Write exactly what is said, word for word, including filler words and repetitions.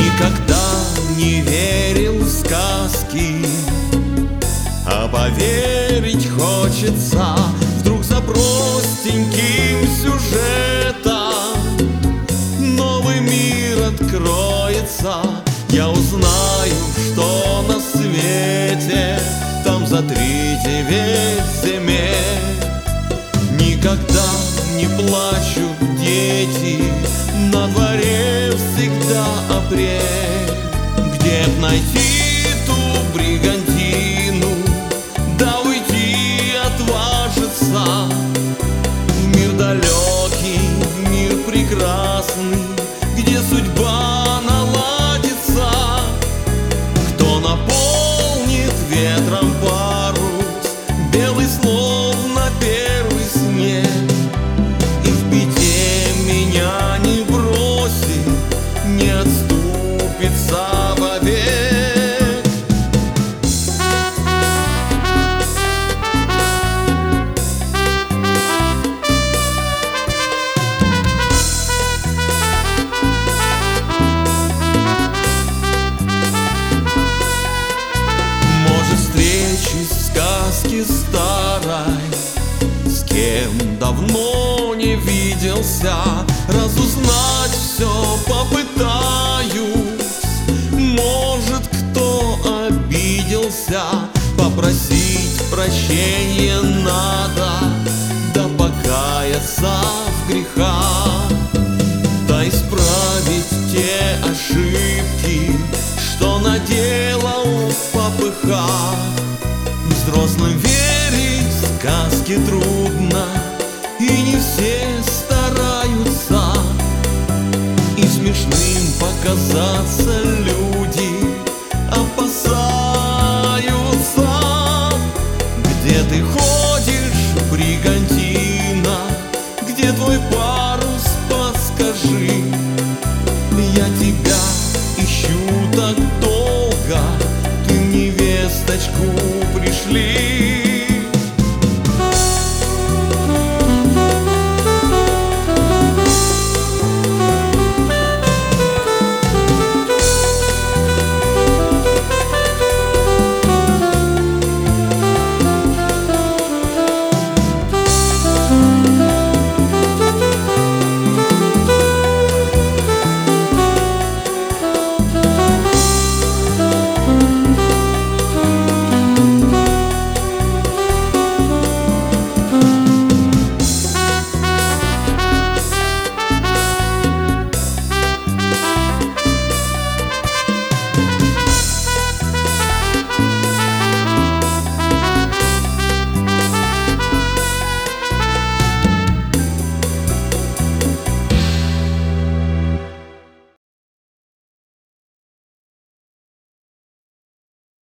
Никогда не верил в сказки, а поверить хочется. Вдруг за простеньким сюжетом новый мир откроется. Я узнаю, что на свете там за три девять земель. Никогда не плачут дети, на дворе всегда апрель. Где б найти ту бригантину, да уйти отважиться в мир далекий, в мир прекрасный, где судьба наладится. Кто наполнит ветром парус, белый словно первый снег, и в беде меня не бросит, не отступится вовек. Может, встречи сказки старой, с кем давно не виделся, разузнать все попытаюсь. Может, кто обиделся, попросить прощения надо, да покаяться в грехах, да исправить те ошибки, что наделал в попыхах. Взрослым верить в сказки трудно, и не все стараются, и смешным показаться люди опасаются. Где ты ходишь, бригантина, где твой парус, подскажи. Я тебя ищу так долго, ты в невесточку пришли.